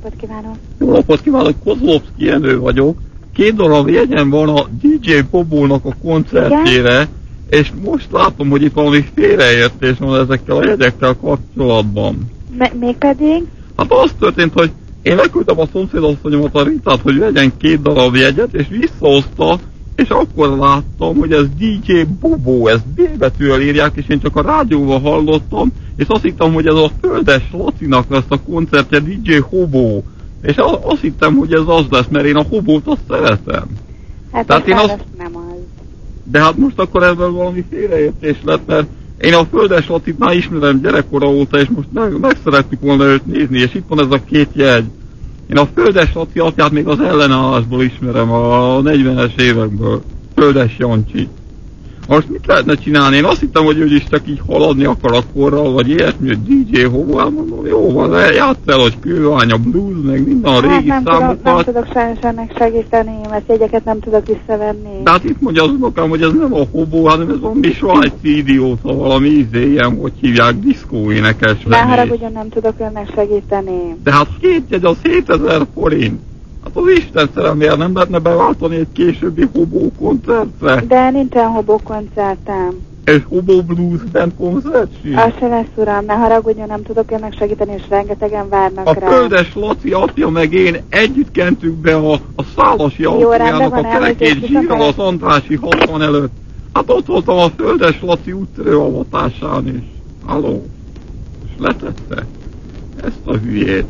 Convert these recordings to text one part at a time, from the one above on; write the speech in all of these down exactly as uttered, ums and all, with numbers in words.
napot kívánok! Jó napot kívánok, Kozlovszki Jenő vagyok. Két darab jegyem van a dé dzsé Bobónak a koncertjére, igen? És most látom, hogy itt valami félreértés van ezekkel a jegyekkel kapcsolatban. M- mégpedig? Hát az történt, hogy én megküldtem a szomszédasszonyomat, a Ritát, hogy vegyen két darab jegyet, és visszahozta, és akkor láttam, hogy ez dé dzsé Bobó, ezt B betűvel írják, és én csak a rádióval hallottam, és azt hittem, hogy ez a Földes Lacinak lesz a koncertje, dé dzsé Hobó. És azt hittem, hogy ez az lesz, mert én a Hobót azt szeretem. Hát Tehát én azt... nem az. De hát most akkor ebből valami félreértés lett, mert én a Földes Lacit már ismerem gyerekkora óta, és most meg, meg szerettük volna őt nézni, és itt van ez a két jegy. Én a Földes Laci atyát még az ellenállásból ismerem, a negyvenes évekből. Földes Jancsi. Most mit lehetne csinálni? Én azt hittem, hogy ő is csak így haladni akar a korral, vagy ilyesmi, hogy dé dzsé Hobó, elmondom, jó van, játsz el, hogy kővány, a blues, meg minden a régi hát nem számokat. Tudom, nem tudok sajnos ennek segíteni, mert jegyeket nem tudok visszavenni. De hát itt mondja az unokám, hogy ez nem a Hobó, hanem ez valami svájci idióta, valami ízé, ilyen, hogy hívják, diszkó énekes. Ne haragudjon, nem tudok önnek segíteni. De hát két jegy az hétezer forint. Hát az Isten szerelmére nem lehetne beváltani egy későbbi Hobó koncertre? De nincsen Hobó koncertem. És Hobó Blues Band koncert sincs? Az se lesz, uram, ne haragudjon, nem tudok önnek segíteni, és rengetegen várnak a rá. A Földes Laci apja meg én együtt kentük be a, a Szálasi autójának a kerekét zsírral az Andrássy hatvan előtt. Hát ott voltam a Földes Laci úttörő avatásán is. Halló? És letette ezt a hülyét.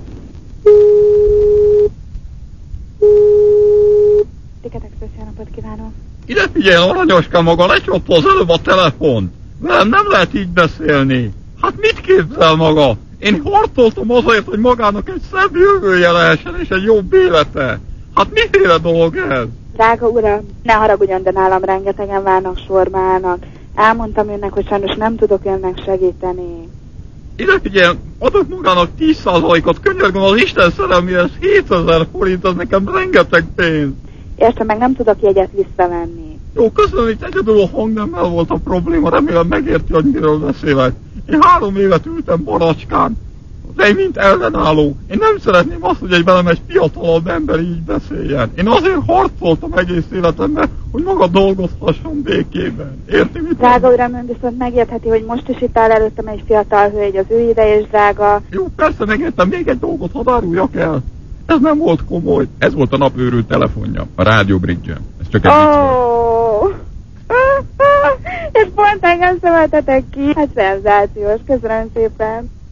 Tiket Express, napot kívánok! Ide figyelj, aranyoskám, maga lecsapta az előbb a telefont. Velem nem lehet így beszélni. Hát mit képzel maga? Én harcoltam azért, hogy magának egy szebb jövője lehessen és egy jobb élete. Hát miféle dolog ez? Drága uram, ne haragudjon, de nálam rengetegen várnak, sorba állnak. Elmondtam önnek, hogy sajnos nem tudok önnek segíteni. Ide figyelj, adok magának tíz százalékot, könyörgöm, az Isten szerelmére, hétezer forint, az nekem rengeteg pénz. Értem, meg nem tudok jegyet visszavenni. Jó, köszönöm, hogy egyedül a hangnemmel volt a probléma, remélem megérti, hogy miről beszélek. Én három évet ültem Baracskán, de én mint ellenálló. Én nem szeretném azt, hogy egy velem egy fiatalabb ember így beszéljen. Én azért harcoltam egész életemben, hogy maga dolgozhasson békében. Érti, mit Drága uram, ön viszont megértheti, hogy most is itt áll előttem egy fiatal hölgy, az ő ideje is drága. Jó, persze megértem, még egy dolgot hadd áruljak el. Ez nem volt komoly. Ez volt a napőrült telefonja, a Rádió Bridge-en. Ez csak egy vicc volt. És pont engem szóltatok ki. Hát szenzációs, köszönöm szépen.